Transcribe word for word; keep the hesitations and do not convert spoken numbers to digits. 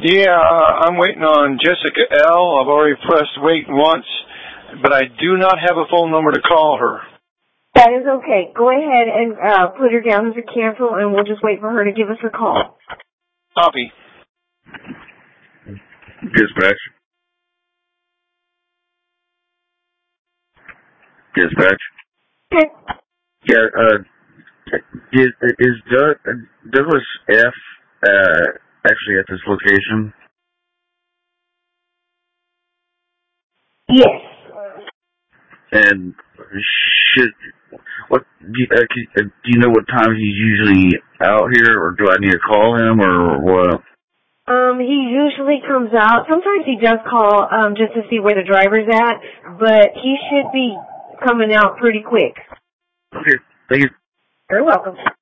Yeah, uh, I'm waiting on Jessica L. I've already pressed wait once, but I do not have a phone number to call her. That is okay. Go ahead and uh, put her down as a cancel, and we'll just wait for her to give us a call. Copy. Dispatch. Dispatch. Okay. Yeah, uh, is, is Doug, Douglas F. Uh, actually at this location? Yes. And should what do you, uh, do you know what time he's usually out here, or do I need to call him, or what? Um, he usually comes out. Sometimes he does call um, just to see where the driver's at, but he should be coming out pretty quick. Okay, thank you. You're welcome.